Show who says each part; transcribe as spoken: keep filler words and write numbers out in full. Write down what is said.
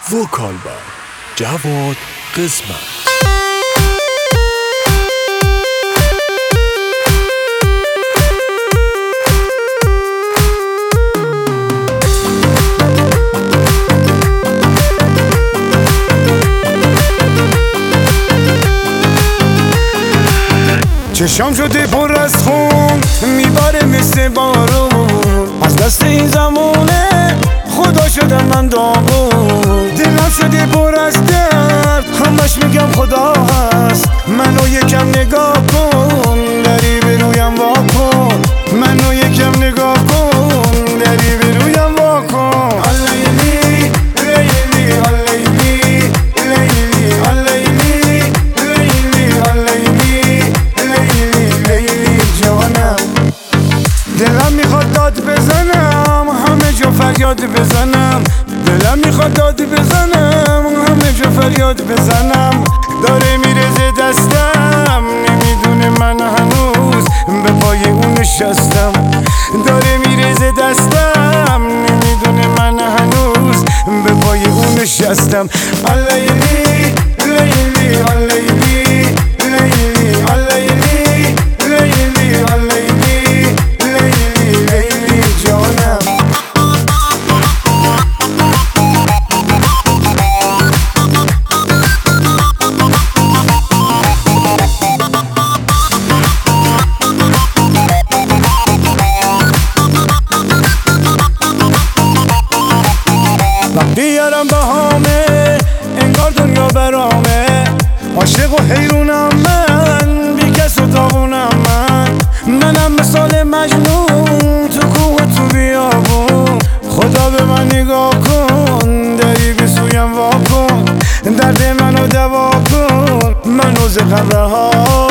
Speaker 1: وکال بار جواد قسمت.
Speaker 2: چشام شده پر از خون میباره مثل بارون، از دست این زمونه خدا شدم من داغون. دلم شده پر از درد، همش میگم خدا هست، منو یکم نگاه کن، دری به رویم وا کن، منو یکم نگاه کن، دری به رویم وا کن. اللیلی لیلی اللیلی لیلی اللیلی لیلی اللیلی لیلی جانم. دلم میخواد داد بزنم، همه جا فریاد بزنم، دلم میخواد داد بزنم، همه جا فریاد بزنم. داره میرزه دستم، نمیدونه من هنوز به پای اون نشستم. داره میرزه دستم، نمیدونه من هنوز به پای اون نشستم. اللیلی لیلی اللیلی لیلی اللیلی لیلی اللیلی لیلی لیلی جانم. بیارم بهامه انگار دنیا برامه، عاشق و حیرونم من، بی کس و داغونم من. منم مثال مجنون تو کوه تو بیابون، خدا به من نگاه کن، دری به سویم وا کن، درد منو دوا کن، منو ز غم رها